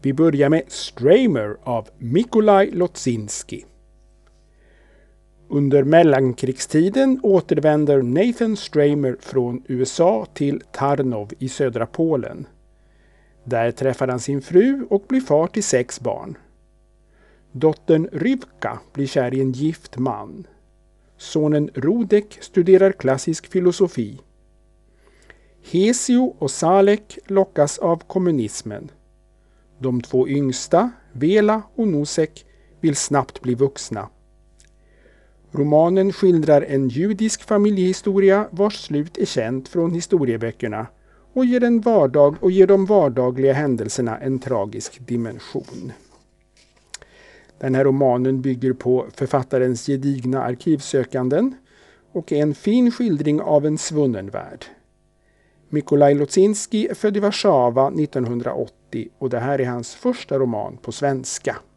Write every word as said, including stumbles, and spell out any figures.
Vi börjar med Stramer av Mikolaj Lotzinski. Under mellankrigstiden återvänder Nathan Stramer från U S A till Tarnów i södra Polen. Där träffar han sin fru och blir far till sex barn. Dottern Rybka blir kär i en gift man. Sonen Rudek studerar klassisk filosofi. Hesio och Salek lockas av kommunismen. De två yngsta, Vela och Nosek, vill snabbt bli vuxna. Romanen skildrar en judisk familjehistoria vars slut är känt från historieböckerna och ger, en vardag och ger de vardagliga händelserna en tragisk dimension. Den här romanen bygger på författarens gedigna arkivsökanden och är en fin skildring av en svunnen värld. Mikolaj Lotzinski är född i Warszawa nittonhundraåttio och det här är hans första roman på svenska.